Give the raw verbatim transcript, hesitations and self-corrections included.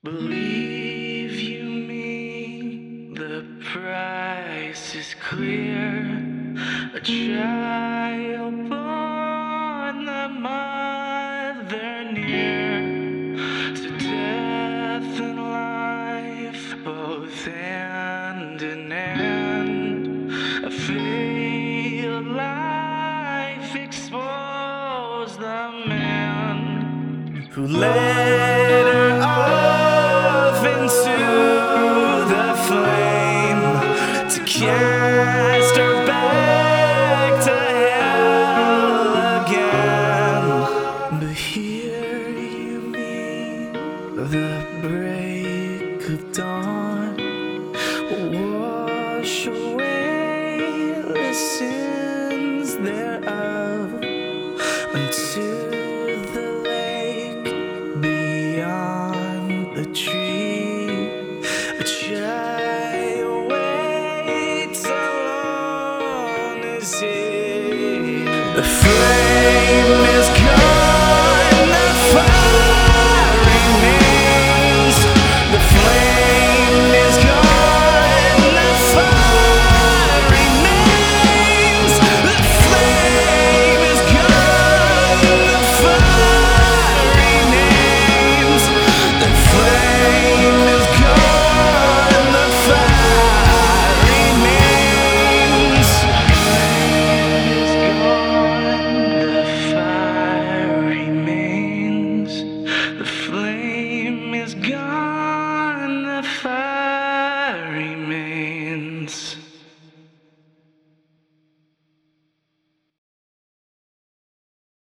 Believe you me, the price is clear. A child born, the mother near, to death and life, both hand in hand. A failed life exposed the man who led her off into the flame to cast her back to hell again. But here you meet the break of dawn, wash away the sins thereof unto the lake beyond the tree. A child waits alone as he, the flame